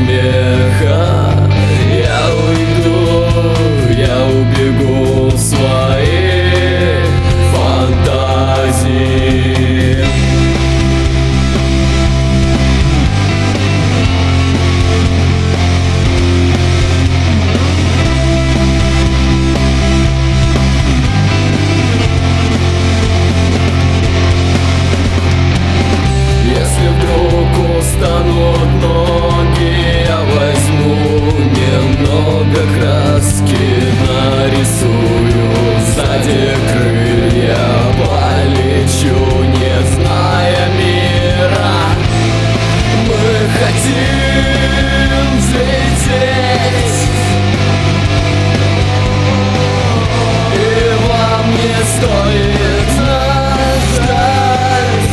смеха. Я уйду, я убегу в свои фантазии. Если вдруг устанут ноги, я возьму немного краски, нарисую сзади крылья, полечу, не зная мира. Мы хотим взлететь, и вам не стоит нас ждать.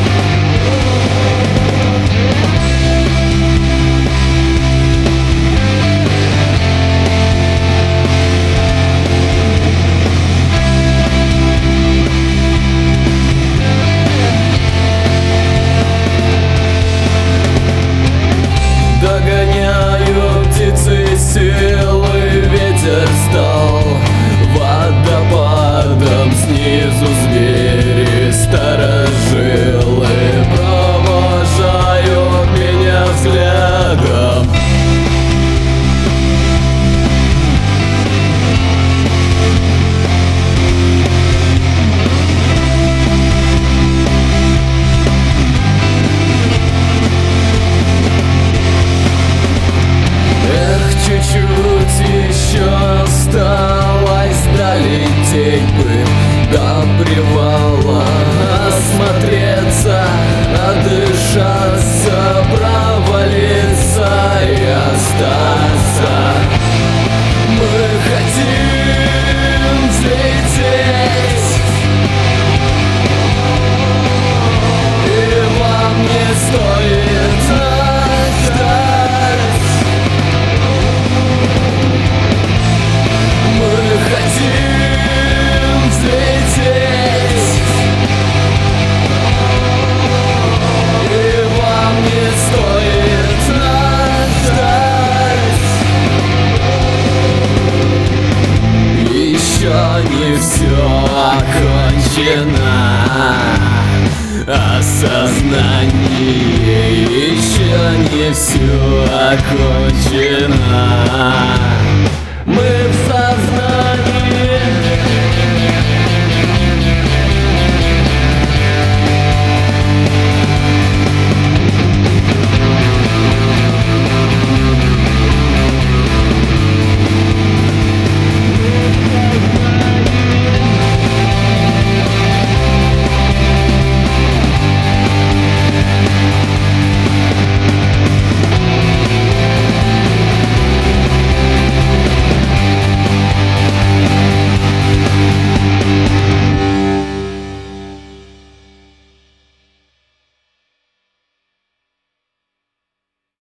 Догоняют птицы силы, ветер стал водопадом, снизу звери старожилы провожают меня взглядом. Чуть-чуть еще осталось, долететь бы до привала, осмотреться, отдышаться, провалиться и остаться. Мы хотим взлететь, и вам не стоит нас ждать. Мы хотим взлететь, и вам не стоит нас ждать. Еще не все окончено, осознание, еще не все окончено.